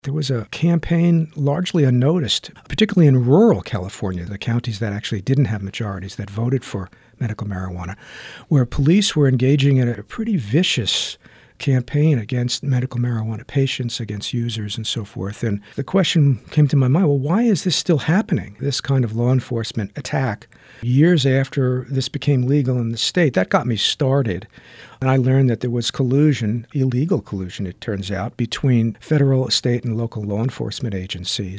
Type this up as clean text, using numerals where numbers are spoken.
There was a campaign largely unnoticed, particularly in rural California, the counties that actually didn't have majorities that voted for medical marijuana, where police were engaging in a pretty vicious campaign against medical marijuana patients, against users, and so forth. And the question came to my mind, well, why is this still happening, this kind of law enforcement attack, years after this became legal in the state? That got me started. And I learned that there was collusion, illegal collusion, it turns out, between federal, state, and local law enforcement agencies.